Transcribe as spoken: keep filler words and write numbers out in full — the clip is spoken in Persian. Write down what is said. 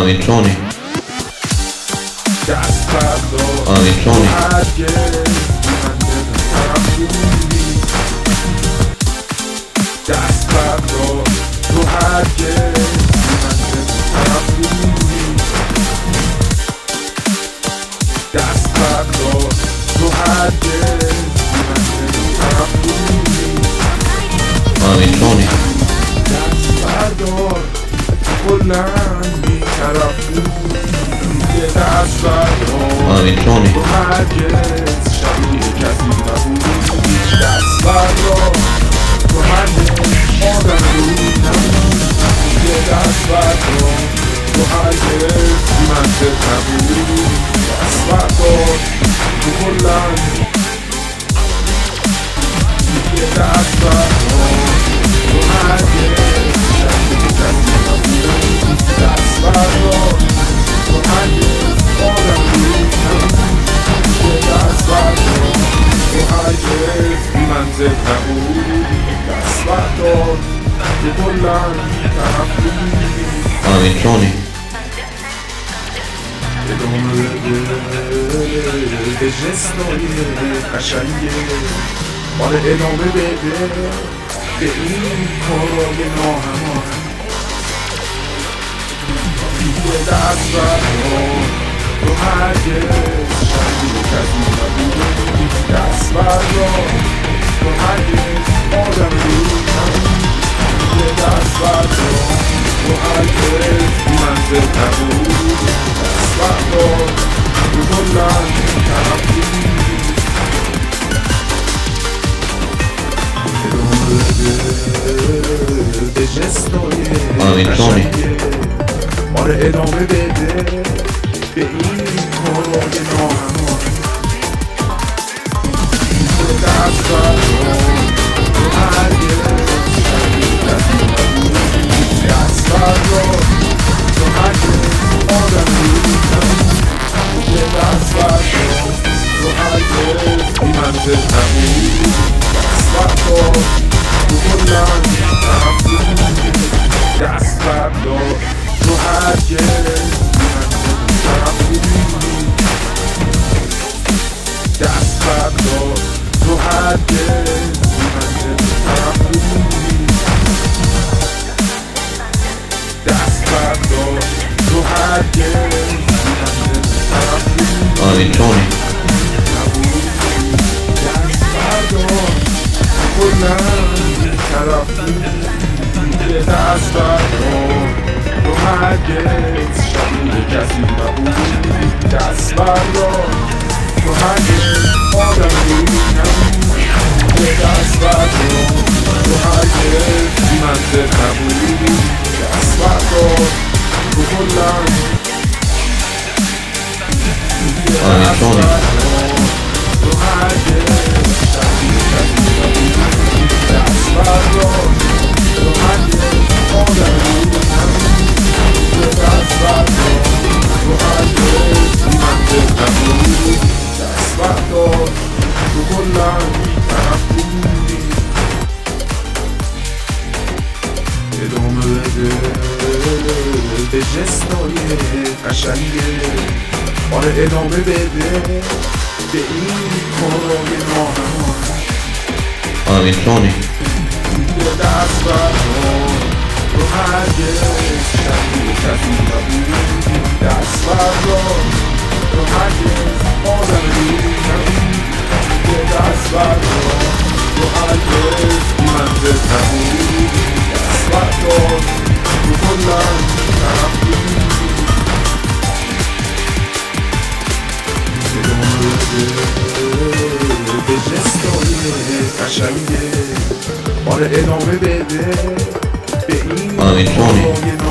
آمین تونی دست بردار آمین تونی هرگز من طرف بودی دست بردار تو هرگز من طرف بودی دست بردار تو هرگز من طرف بودی آمین تونی دست بردار کلن بی طرف بودی دست بردار آمین تونی تو هرگز شبیه کسی نبودی دست بردار تو هرگز آدم روی نبودی دست بردار تو هرگز منطق نبودی دست بردار تو کلن دست بردار تو هرگز شبیه کسی نبودی دست بردار تو هرگز آدم روی نبودی دست بردار تو هرگز بی منطق نبودی دست بردار تو کلن طرف بودی آمین تونی ادامه بده به جستای قشنگه آره ادامه بده به این کارای ناهمار دست بردار تو هرگز شبیه کسی نبودی دست بردار تو هرگز آدم روی نبودی دست بردار تو هرگز بی منطق نبودی دست بردار تو کلن طرف بودی ادامه بده به جستای آمین تونی آره ادامه بده به این کارای ناهمار دست بردار تو هرگز شبیه کسی نبودی دست بردار تو هرگز آدم روی نبودی دست بردار تو هرگز بی منطق نبودی دست بردار تو کلن طرف بودی دست بردار تو هرگز من طرف بودی دست بردار تو هرگز من طرف بودی دست بردار تو هرگز من طرف بودی آمین تونی دست بردار کلن طرف بودی دست بردار تو هرگز شبیه کسی نبودی دست بردار تو هرگز آدم روی نبودی دست بردار تو هرگز بی منطق نبودی دست بردار تو کلن آمین تونی تو هرگز شبیه کسی نبودی دست بردار تو هرگز آدم روی نبودی دست بردار تو هرگز بی منطق نبودی دست بردار تو کلن طرف بودی ادامه بده به جستای قشنگه آره ادامه بده به این کارای ناهمار آمین تونی دست بردار تو هرگز شبیه کسی نبودی دست بردار تو هرگز آدم روی نبودی دست بردار تو هرگز بی منطق نبودی دست بردار تو کلن طرف بودی ادامه بده به جستای قشنگه آره ادامه بده به این آمین تونی کارای